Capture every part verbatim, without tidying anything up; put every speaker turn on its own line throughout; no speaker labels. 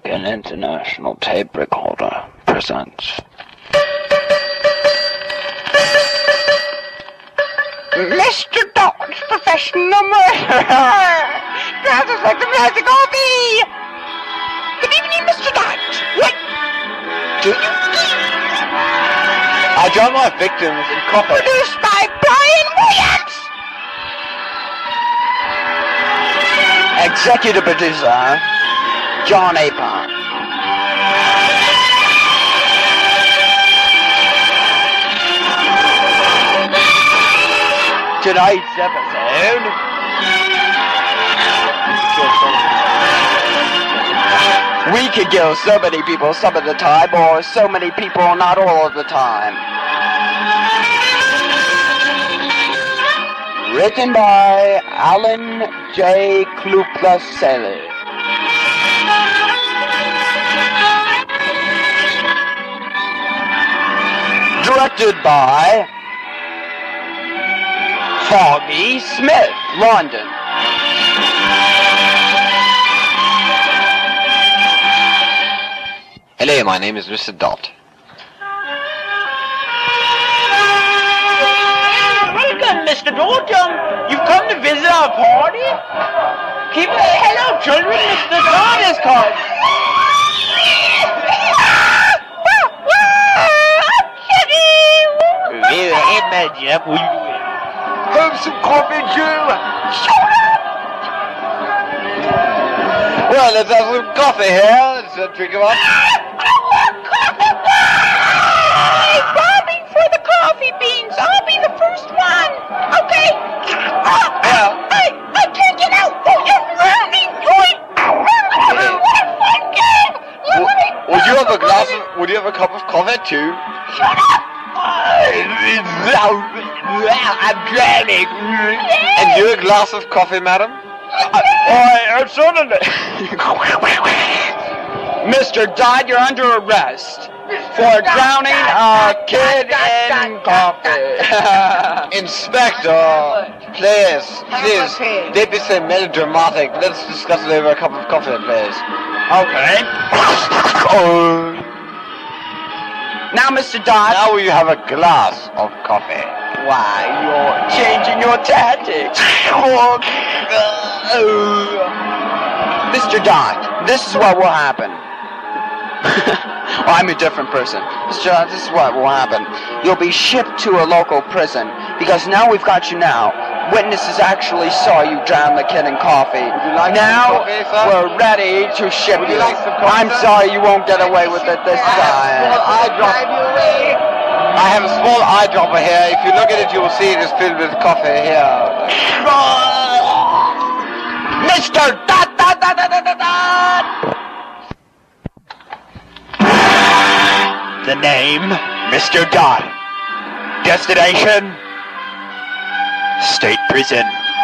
American International Tape Recorder presents.
Mister Dog's Professional Murderer! Sounds like the magic coffee! Good evening, Mister Dodge. What do you think?
I drown my victims in coffee.
Produced by Brian Williams!
Executive producer, John Apon. Tonight's episode. We could kill so many people some of the time, or so many people not all of the time. Written by Alan J. Klupla-Selly. Directed by Foggy Smith, London.
Hello, my name is Mister Dot.
Welcome, Mister Dot. Um, you've come to visit our party? Keep it. Hello, children. Mister Dot has come. Hey, man, Jeff, what are you doing?
Have some coffee, Jew! Well, let's have some coffee here. Let's uh, drink them up.
Bobbing for the coffee beans. I'll be the first one. Okay. Oh,
Yeah.
I, I can't get out. Oh, you're drowning. What a fun game.
W- would you have a glass of, would you have a cup of coffee too?
Shut up.
I'm drowning.
And you a glass of coffee, madam?
I certainly.
Mister Dodd, you're under arrest for drowning a kid in coffee.
Inspector, please, please, don't be so melodramatic. Let's discuss it over a cup of coffee, please.
Okay.
Oh.
Now, Mister Dodd.
Now will you have a glass of coffee?
Why, you're changing your tactics. Mister Dodd, this is what will happen. Oh, I'm a different person. Mister Dodd, this is what will happen. You'll be shipped to a local prison, because now we've got you now. Witnesses actually saw you drown the kid in coffee.
Would you like
now
some coffee, sir?
we're ready to ship
Would
you.
you like some coffee,
I'm
sir?
sorry you won't get away with it this time.
eye drop. I have a small eyedropper here. If you look at it, you will see it is filled with coffee here.
Mister Dot, Dot, Dot, Dot, Dot, Dot, Dot. The name, Mister Dot. Destination, State Prison.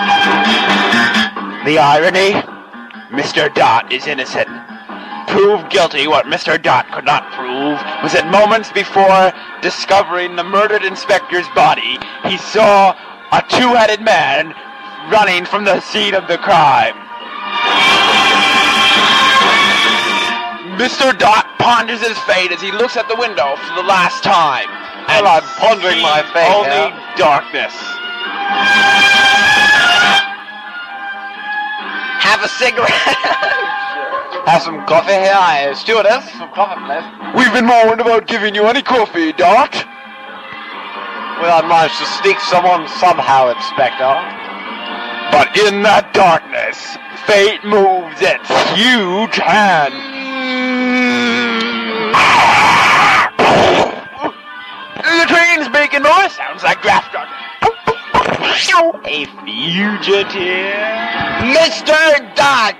The irony, Mister Dot is innocent. Proved guilty what Mister Dot could not prove was that moments before discovering the murdered inspector's body, he saw a two-headed man running from the scene of the crime. Mister Dot ponders his fate as he looks at the window for the last time. And
Well, I'm pondering
sees
my fate,
only
yeah.
darkness. Have a cigarette.
Have some coffee here, I stewardess. Some coffee, please.
We've been warned about giving you any coffee, Dot.
Well, I managed to sneak someone somehow, Inspector.
But in that darkness, fate moves its huge hand. The train's making noise. Sounds like draft dog. A fugitive. Mister Dot.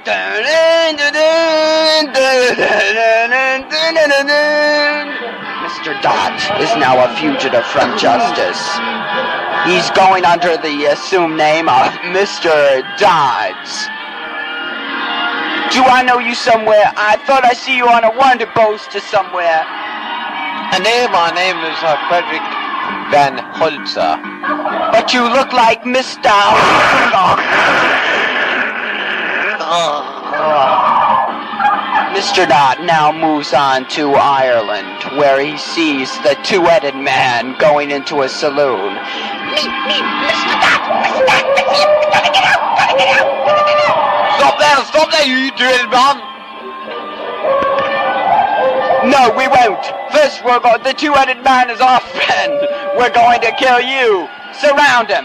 Mister Dot is now a fugitive from justice. He's going under the assumed name of Mister Dodds. Do I know you somewhere? I thought I see you on a wonder boat to somewhere.
And name, my name is uh, Frederick Van Holzer.
But you look like Mister Mister Dot now moves on to Ireland, where he sees the two-headed man going into a saloon.
Me, me, Mister Dot, Mister Dot, let's see him. Gotta get out, gotta get out, gotta get out.
Stop there, stop there, you two-headed man!
No, we won't. First, we're go- the two-headed man is our friend. We're going to kill you. Surround him.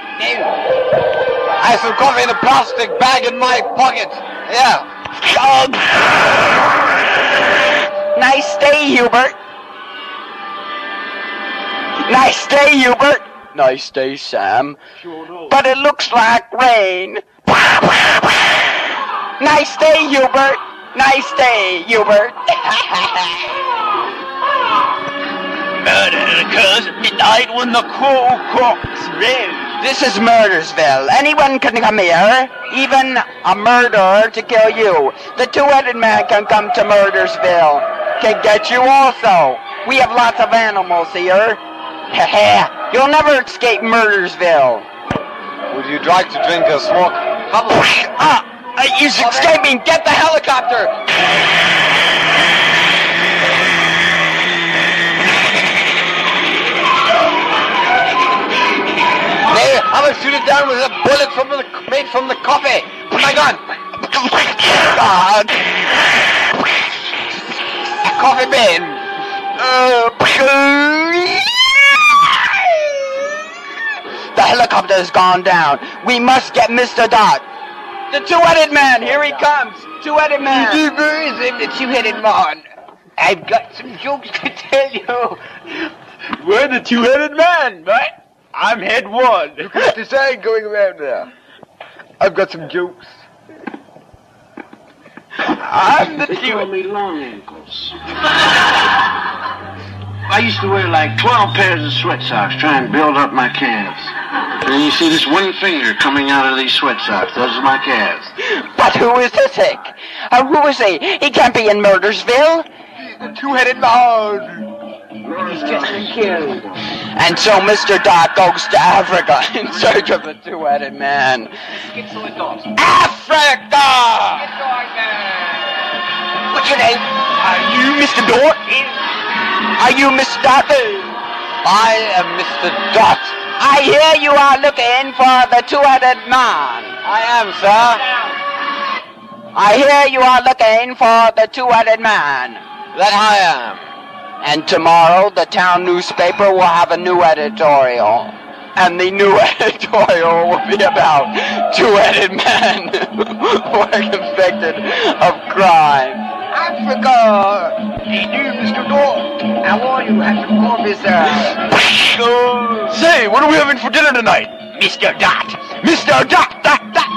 I have some coffee in a plastic bag in my pocket. Yeah.
Oh. Nice day, Hubert. Nice day, Hubert. Nice day, Sam. But it looks like rain. Nice day, Hubert. Nice day, Hubert.
Murder occurs at midnight when the crow croaks red.
This is Murdersville. Anyone can come here, even a murderer to kill you. The two-headed man can come to Murdersville. Can get you also. We have lots of animals here. Heh You'll never escape Murdersville.
Would you like to drink a smoke?
Ah, he's escaping. Get the helicopter.
Hey, I'm gonna shoot it down with a bullet from the made from the coffee. Put my gun.
God.
A coffee bean.
Uh, the helicopter has gone down. We must get Mister Dot. The two-headed man. Here he comes. Two-headed man.
Where is him, the two-headed man? I've got some jokes to tell you.
We're the two-headed man, right? I'm head one.
Look at the sign going around there. I've got some jokes.
I'm the
They
two.
call me long ankles. I used to wear like twelve pairs of sweat socks, try and build up my calves. And you see this one finger coming out of these sweat socks. Those are my calves.
But who is this hick? Uh, who is he? He can't be in Murdersville.
The two-headed man.
He's just been killed.
And so Mister Dot goes to Africa in search of the two-headed man. Africa! What's your name? Are you Mister Dot? Are you Mister Dot?
I am Mister Dot.
I hear you are looking for the two-headed man.
I am, sir.
I hear you are looking for the two-headed man.
That I am.
And tomorrow the town newspaper will have a new editorial. And the new editorial will be about two-headed men who are convicted of crime.
Africa. Hey, you, Mister Dot. How are you? Have some coffee, sir.
Say, what are we having for dinner tonight?
Mister Dot! Mister Dot! Dot! Dot!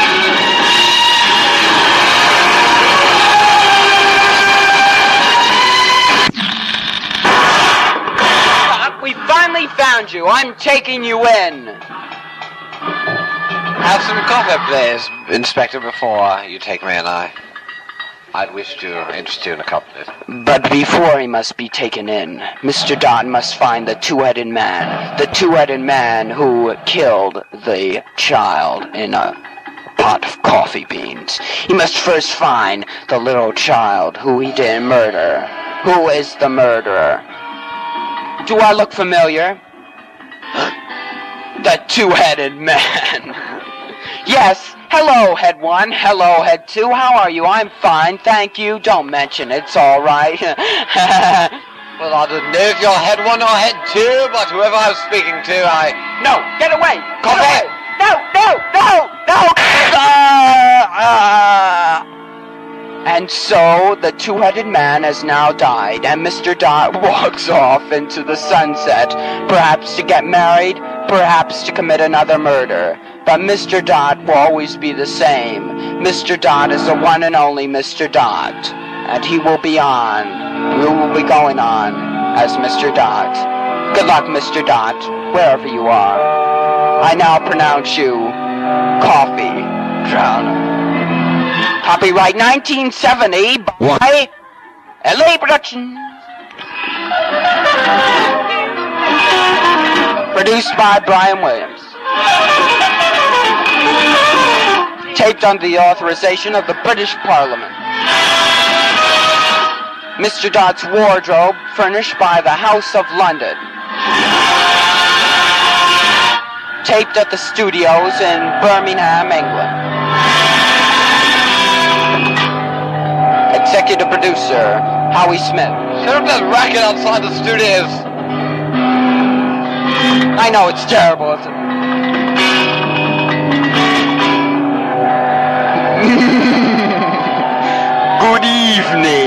We finally found you. I'm taking you in.
Have some coffee, please, Inspector, before you take me and I. I'd wish to interest you in a couple of...
But before he must be taken in, Mister Dot must find the two-headed man. The two-headed man who killed the child in a pot of coffee beans. He must first find the little child who he didn't murder. Who is the murderer? Do I look familiar? The two-headed man. Yes. Hello, head one. Hello, head two. How are you? I'm fine, thank you. Don't mention it. It's all right.
Well, I don't know if you're head one or head two, but whoever I was speaking to, I...
No, get away.
Coffee.
Get away. No, no, no, no. Ah, ah. And so the two-headed man has now died, and Mister Dot walks off into the sunset, perhaps to get married, perhaps to commit another murder. But Mister Dot will always be the same. Mister Dot is the one and only Mister Dot, and he will be on. We will be going on as Mister Dot. Good luck, Mister Dot, wherever you are. I now pronounce you Coffee Drowner. Copyright nineteen seventy by L A Productions. Produced by Brian Williams. Taped under the authorization of the British Parliament. Mister Dodd's wardrobe, furnished by the House of London. Taped at the studios in Birmingham, England. Executive producer, Howie Smith.
Shut up that racket outside the studios.
I know, it's terrible, isn't it? Good evening.